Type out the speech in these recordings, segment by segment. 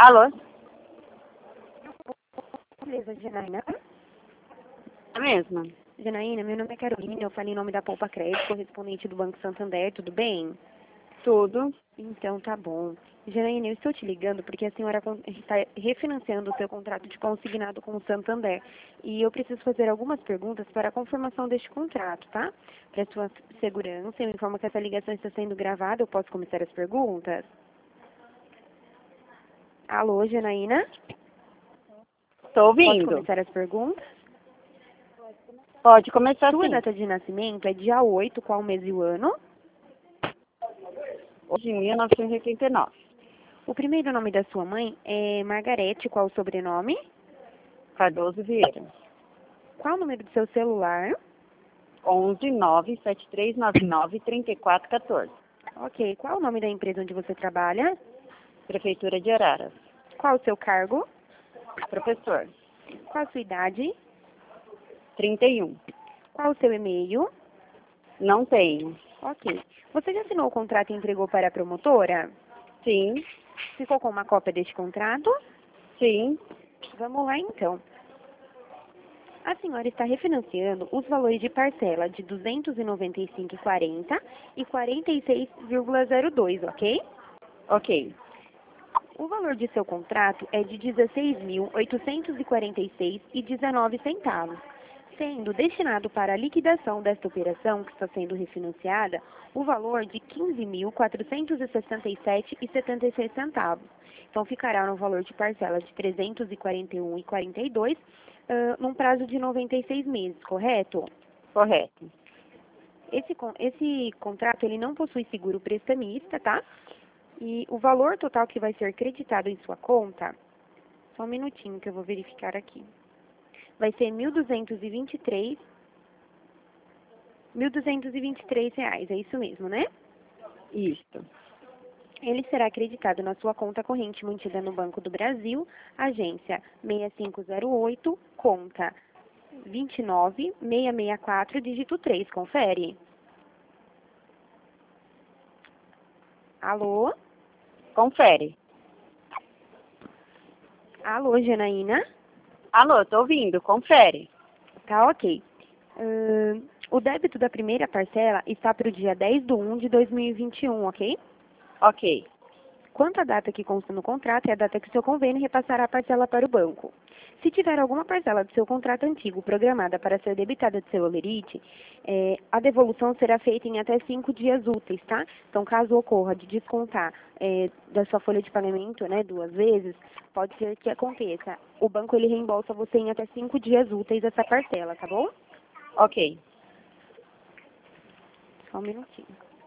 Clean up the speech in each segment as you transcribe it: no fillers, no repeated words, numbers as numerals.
Alô? Beleza, Janaína. A mesma. Janaína, meu nome é Carolina, eu falo em nome da Poupa Crédito, correspondente do Banco Santander, tudo bem? Tudo. Então tá bom. Janaína, eu estou te ligando porque a senhora está refinanciando o seu contrato de consignado com o Santander. E eu preciso fazer algumas perguntas para a confirmação deste contrato, tá? Para sua segurança, eu informo que essa ligação está sendo gravada, eu posso começar as perguntas? Alô, Janaína? Tô Posso ouvindo. começar as perguntas? Pode começar Sua sim. data de nascimento é dia 8, qual mês e o ano? Hoje em 1989. O primeiro nome da sua mãe é Margarete, qual o sobrenome? Cardoso Vieira. Qual o número do seu celular? 11-97399-3414. Ok. Qual o nome da empresa onde você trabalha? Prefeitura de Araras. Qual o seu cargo? Professor. Qual a sua idade? 31. Qual o seu e-mail? Não tenho. Ok. Você já assinou o contrato e entregou para a promotora? Sim. Ficou com uma cópia deste contrato? Sim. Vamos lá então. A senhora está refinanciando os valores de parcela de R$ 295,40 e 46,02, ok? Ok. O valor de seu contrato é de R$ 16.846,19, sendo destinado para a liquidação desta operação, que está sendo refinanciada, o valor de R$ 15.467,76. Então, ficará no valor de parcela de R$ 341,42, num prazo de 96 meses, correto? Correto. Esse contrato ele não possui seguro prestamista, tá? E o valor total que vai ser creditado em sua conta, só um minutinho que eu vou verificar aqui, vai ser R$ 1.223 reais, é isso mesmo, né? Isso. Ele será acreditado na sua conta corrente mantida no Banco do Brasil, agência 6508, conta 29664, dígito 3, confere. Alô? Confere. Alô, Janaína? Alô, tô ouvindo. Confere. Tá ok. O débito da primeira parcela está para o dia 10/1 de 2021, ok? Ok. Quanto à data que consta no contrato, é a data que seu convênio repassará a parcela para o banco. Se tiver alguma parcela do seu contrato antigo programada para ser debitada de seu holerite, a devolução será feita em até 5 dias úteis, tá? Então, caso ocorra de descontar da sua folha de pagamento, né, 2 vezes, pode ser que aconteça. O banco, ele reembolsa você em até 5 dias úteis essa parcela, tá bom? Ok. Só um minutinho.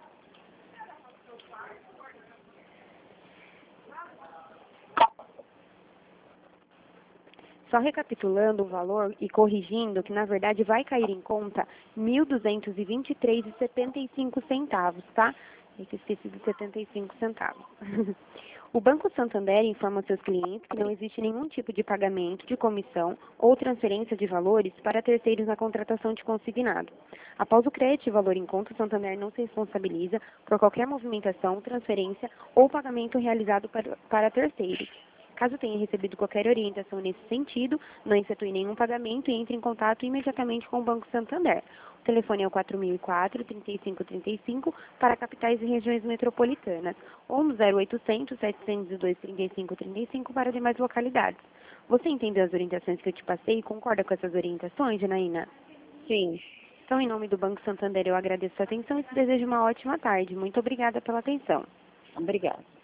Só recapitulando o valor e corrigindo que, na verdade, vai cair em conta R$ 1.223,75, tá? Eu esqueci de 75 centavos. O Banco Santander informa aos seus clientes que não existe nenhum tipo de pagamento de comissão ou transferência de valores para terceiros na contratação de consignado. Após o crédito de valor em conta, o Santander não se responsabiliza por qualquer movimentação, transferência ou pagamento realizado para terceiros. Caso tenha recebido qualquer orientação nesse sentido, não efetue nenhum pagamento e entre em contato imediatamente com o Banco Santander. O telefone é o 4004-3535 para capitais e regiões metropolitanas, ou no 0800-702-3535 para demais localidades. Você entendeu as orientações que eu te passei e concorda com essas orientações, Janaína? Sim. Então, em nome do Banco Santander, eu agradeço a atenção e te desejo uma ótima tarde. Muito obrigada pela atenção. Obrigada.